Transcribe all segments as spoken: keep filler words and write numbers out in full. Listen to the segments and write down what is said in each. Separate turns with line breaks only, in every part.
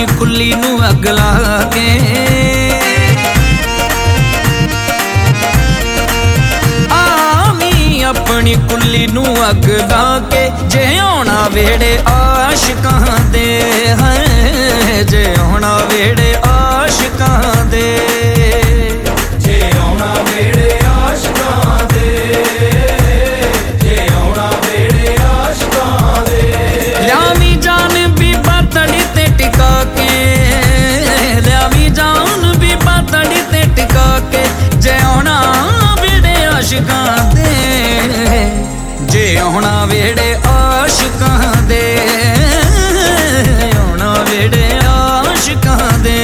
अपनी कुल्ली नू अग ला के आवी अपनी कुल्ली नू अग ला के जे आना वेड़े आशिकां दे है जे आना वेड़े आशिकां दे
जे आना वेड़े आशिकां दे जे आना वेड़े आशिकां दे
ल्यावी जान भी पातड़ी ते टिका के ल्यावी जान भी पातड़ी ते टिका के जे आना वेड़े आशिकां दे जे आना वेड़े आशिकां दे आना वेड़े आशिकां दे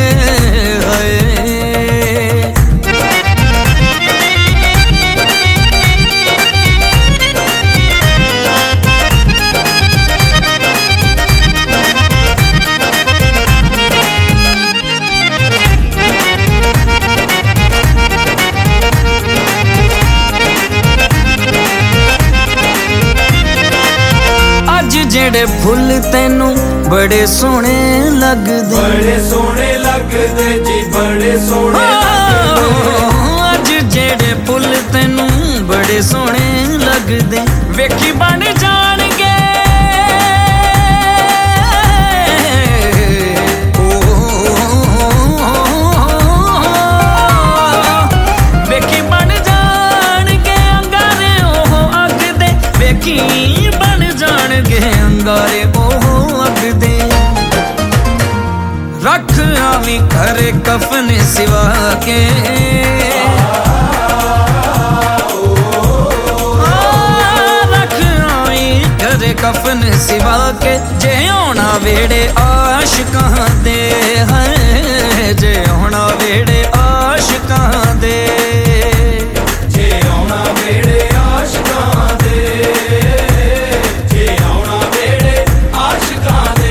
जेड़े फुल तेनू बड़े सोहने लगदे
बड़े सोहने लगदे जी बड़े सोहने
अज जेड़े फुल तेनू बड़े सोहने लगदे वेखी बन जाणगे वेखी बन जाणगे अंगारे ओह अग दे वेखी बन जाणगे अंगारे ओह अग दे रख आवी घरे कफन सिवा के रख आवी घरे कफन सिवा के जे आना वेड़े आशिकां दे है जे आना वेड़े आशिकां दे
जे आना वेड़े आशिकां दे जे आना वेड़े आशिकां दे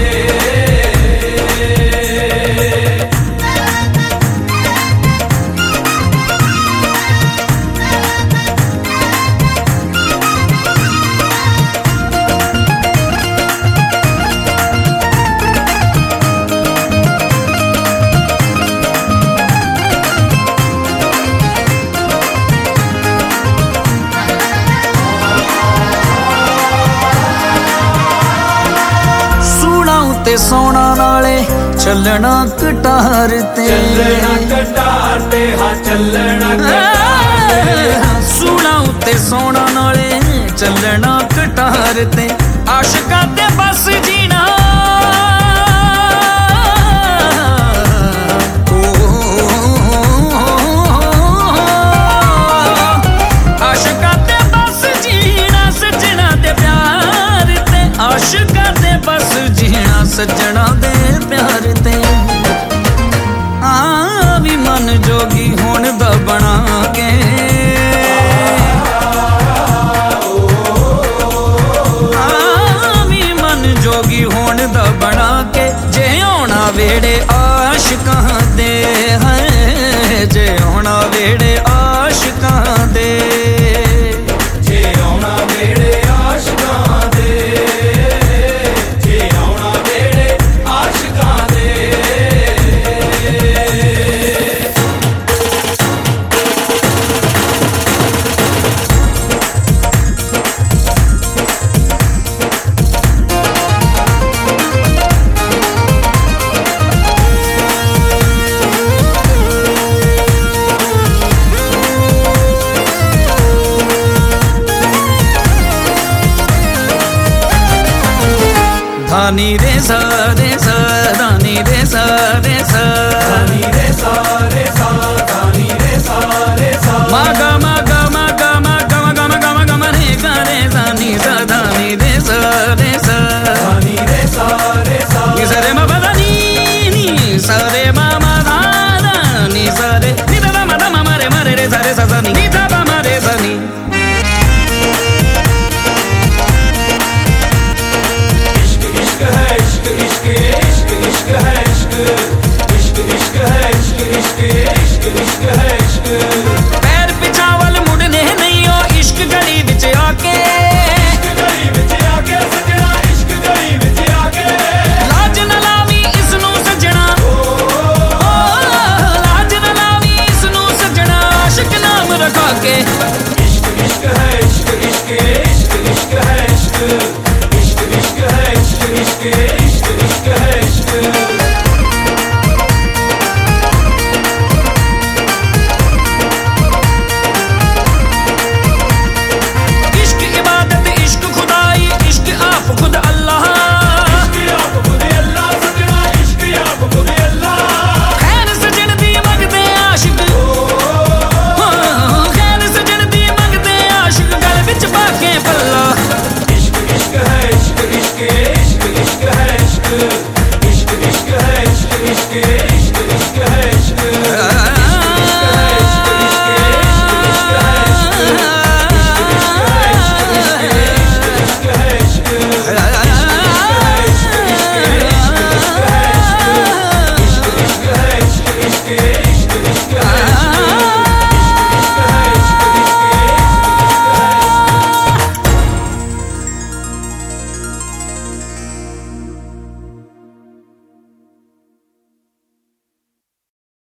ते सोना नाले चलना कटार ते
चलना कटार ते हाँ चलना कटार
सूना उत्ते सोना नाले चलना कटार ते आशिकां ते बस जीना आशिकां ते बस जीना सजना ते प्यार ते आशिकां ते बस जीना सजना दे प्यार ते हाँ भी मन जोगी होण दा बना के हाँ भी मन जोगी होण दा बना के जे आना वेड़े आशिकां दे है जे आना वेड़े आशिकां दे
जे आना वेड़े आशिकां दे
धानी रे सा रे सा धानी रे सा रे सा
धानी रे सा रे सा धानी रे सा रे सा
मागा